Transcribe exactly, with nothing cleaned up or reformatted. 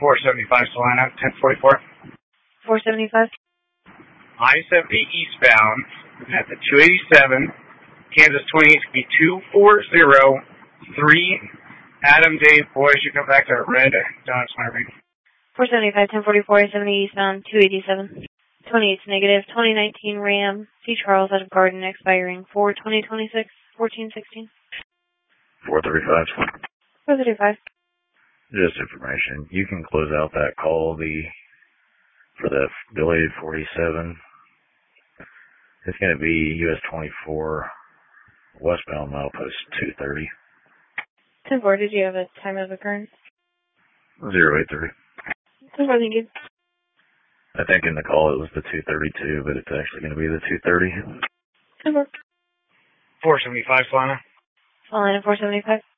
four seventy-five Salina, ten forty-four. four seventy-five. I seventy eastbound at the two eighty-seven, Kansas twenty-eight to be two four zero three. Adam, Dave, boys, you come back to red Donuts Marvin. four seventy-five, ten forty-four, I seventy eastbound, two eighty-seven. twenty-eight's negative, twenty nineteen Ram, C. Charles out of Garden, expiring four twenty twenty-six, fourteen sixteen. four thirty-five. four thirty-five. Just information. You can close out that call the for the delayed forty-seven. It's going to be U S twenty-four, westbound milepost two thirty. ten four, did you have a time of occurrence? zero eight three. ten four, thank you. I think in the call it was the two thirty-two, but it's actually going to be the two thirty. ten four. four seventy-five Salina. Salina, four seventy-five.